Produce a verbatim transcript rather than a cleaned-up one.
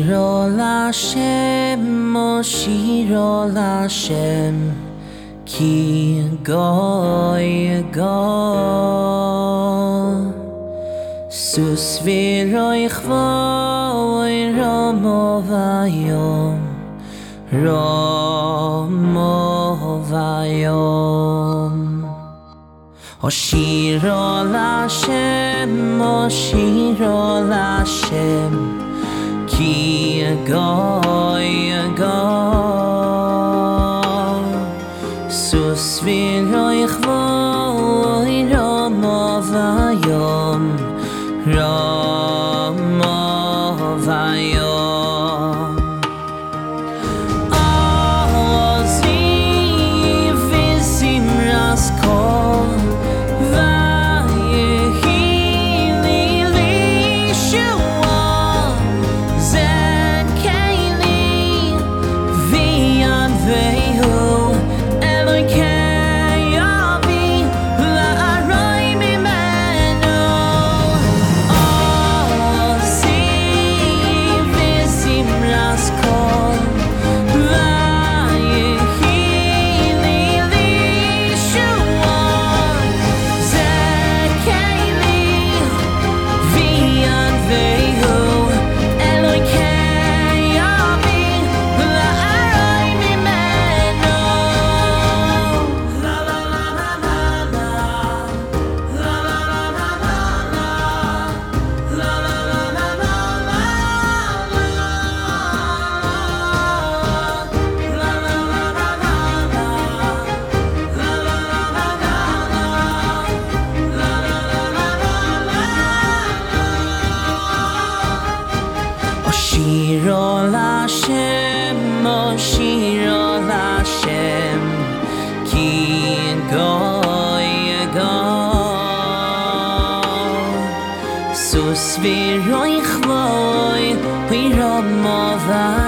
Shiro Lashem, O Shiro Lashem, Ki Goy Go Susviroi Chvoy Romo Vayom Romo Vayom O Shiro Lashem, O Shiro Lashem, Ki Goy Go Susviroi Chvoy Romo Vayom Romo Vayom Ozi Vizimras Kol Vayehi Li Lishua Zen Keili Vian Vehu Elokei Avi La'aroi Mimenu Ozi Vizimras Kol Vayehi Li Lishua Zen Keili Vian Vehu Elokei Avi La'aroi Mimenu La la la la la la La la la la la la La la la la la la La la la la la la La la la la la la La la la la la la O Shiro Lashem, O Shiro Lashem, Ki Goy Go Susviroi Chvoy Romo Vayom